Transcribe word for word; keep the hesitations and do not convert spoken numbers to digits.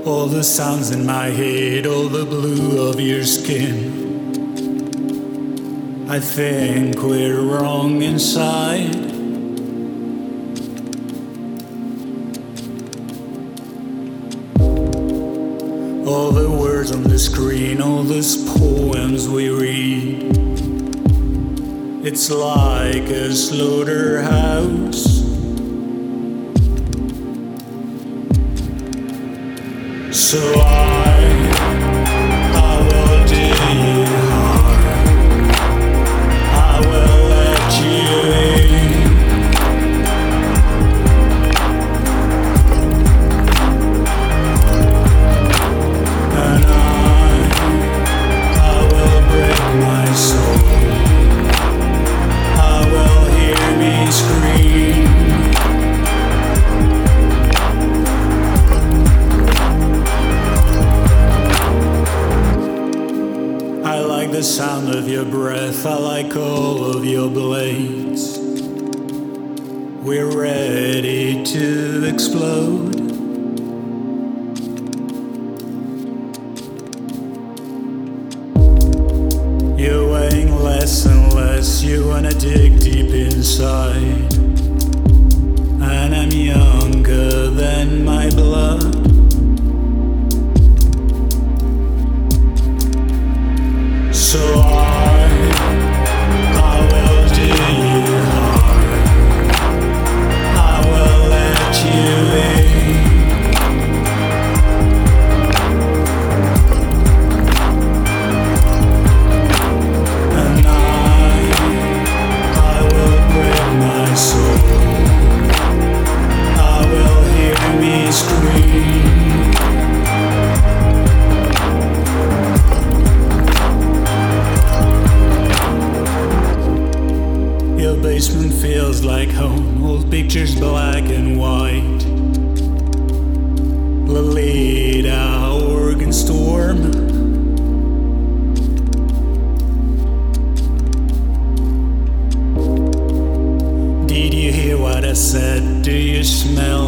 All the sounds in my head, all the blue of your skin. I think we're wrong inside. All the words on the screen, all those poems we read. It's like a slaughterhouse. So I, I will do you harm. I will let you in. And I, I will break my soul. I will hear me scream. I like the sound of your breath, I like all of your blades. We're ready to explode. You're weighing less and less, you wanna dig deep inside. And I'm younger than my blood. So I, I will do you harm. I will let you in. And I, I will break my soul. I will hear me scream. Your basement feels like home, old pictures black and white. Lolita, organ storm. Did you hear what I said? Do you smell